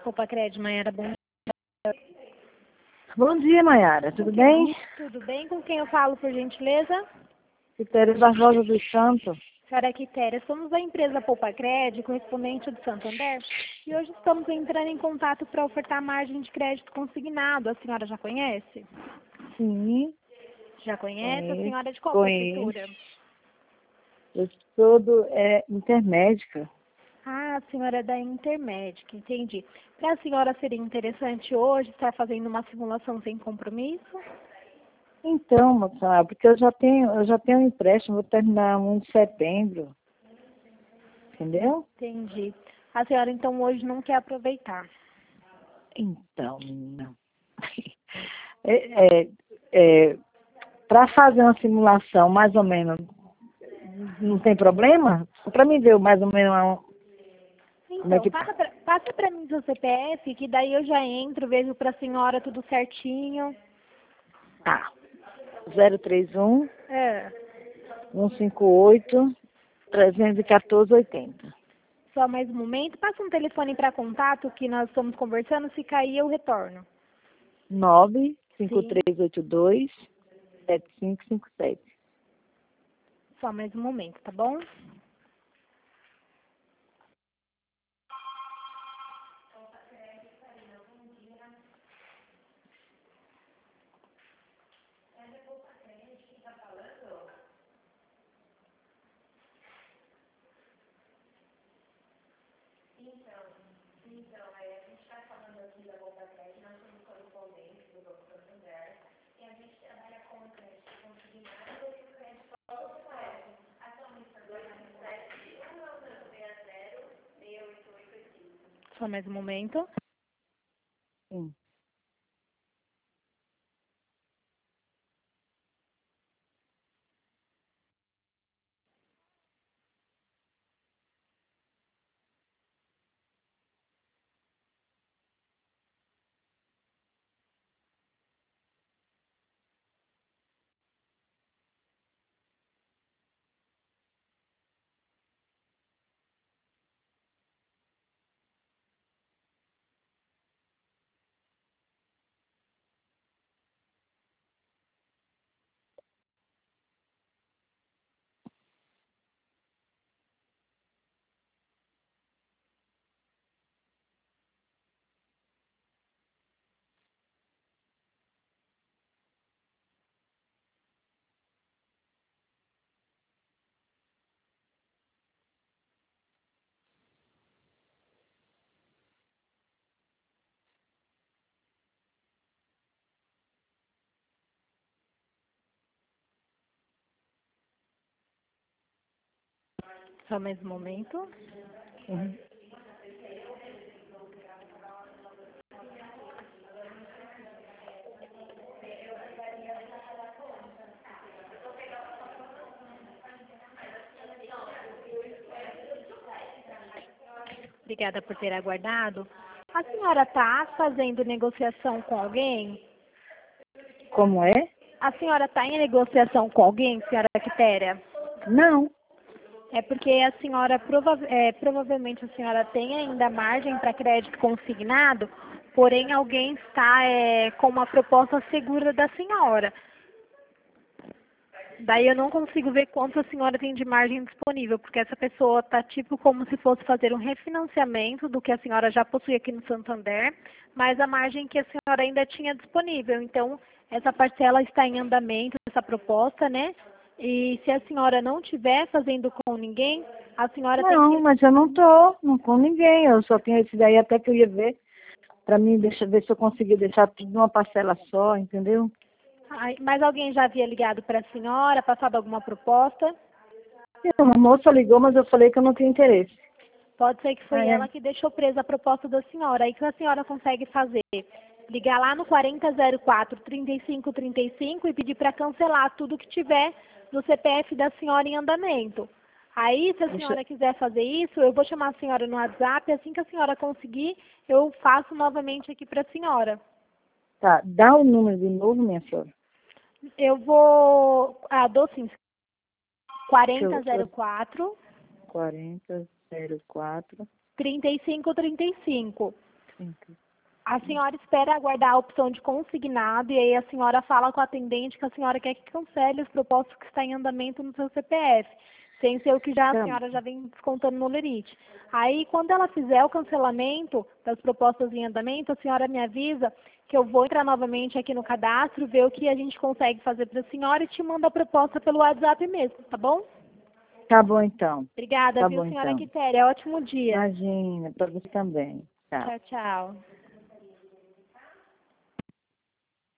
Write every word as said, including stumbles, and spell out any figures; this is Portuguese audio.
Opa, Cred, Maiara, bom dia. Bom dia, Maiara. Tudo bem? Tudo bem? Com quem eu falo, por gentileza? Quitéria Barbosa dos Santos. Senhora Quitéria, somos a empresa Poupa Cred, correspondente do Santander, e hoje estamos entrando em contato para ofertar margem de crédito consignado. A senhora já conhece? Sim. Já conhece? Conheço, A senhora é de qual conheço. prefeitura? Eu sou do, é, intermédica. Ah, a senhora é da Intermédica, entendi. Para a senhora seria interessante hoje estar fazendo uma simulação sem compromisso? Então, moça, porque eu já tenho, eu já tenho um empréstimo, vou terminar um de setembro. Entendeu? Entendi. A senhora então hoje não quer aproveitar? Então, não. É, é, é, para fazer uma simulação, mais ou menos, não tem problema? Para mim ver mais ou menos uma, como é Então, que... passa pra, passa para mim seu C P F, que daí eu já entro, vejo para a senhora tudo certinho. Tá. zero três um, É, um cinco oito, três um quatro, oitenta. só mais um momento. Passa um telefone para contato que nós estamos conversando, se cair eu retorno. nove cinco Sim, três oito dois, sete cinco cinco sete. só mais um momento, tá bom? Só mais um momento. Sim. Só mais um momento. Uhum. Obrigada por ter aguardado. A senhora está fazendo negociação com alguém? Como é? A senhora está em negociação com alguém, senhora Quitéria? Não. É porque a senhora, prova é, provavelmente a senhora tem ainda margem para crédito consignado, porém alguém está é, com uma proposta segura da senhora. Daí eu não consigo ver quanto a senhora tem de margem disponível, porque essa pessoa está tipo como se fosse fazer um refinanciamento do que a senhora já possui aqui no Santander, mas a margem que a senhora ainda tinha disponível. Então, essa parcela está em andamento, essa proposta, né? E se a senhora não estiver fazendo com ninguém, a senhora tem Não, que... mas eu não tô, não com ninguém. Eu só tenho esse daí até que eu ia ver. Pra mim, deixa ver se eu conseguir deixar tudo numa parcela só, entendeu? Ai, mas alguém já havia ligado para a senhora, passado alguma proposta? Uma moça ligou, mas eu falei que eu não tinha interesse. Pode ser que foi Ah, ela é? que deixou presa a proposta da senhora. Aí que a senhora consegue fazer? Ligar lá no quarenta zero quatro, trinta e cinco trinta e cinco e pedir para cancelar tudo que tiver no C P F da senhora em andamento. Aí, se a Deixa... senhora quiser fazer isso, eu vou chamar a senhora no WhatsApp. Assim que a senhora conseguir, eu faço novamente aqui para a senhora. Tá, dá o número de novo, minha senhora. Eu vou... Ah, dou sim. Que eu, que eu... quarenta zero quatro, quarenta zero quatro. trinta e cinco trinta e cinco. A senhora espera aguardar a opção de consignado e aí a senhora fala com a atendente que a senhora quer que cancele os propostos que está em andamento no seu C P F, sem ser o que já a Tá. senhora já vem descontando no lerite. Aí, quando ela fizer o cancelamento das propostas em andamento, a senhora me avisa que eu vou entrar novamente aqui no cadastro, ver o que a gente consegue fazer para a senhora e te mando a proposta pelo WhatsApp mesmo, tá bom? Tá bom, então. Obrigada, Tá viu, bom, senhora então. Quitéria? Ótimo dia. Imagina, para você também. Tá. Tchau, tchau.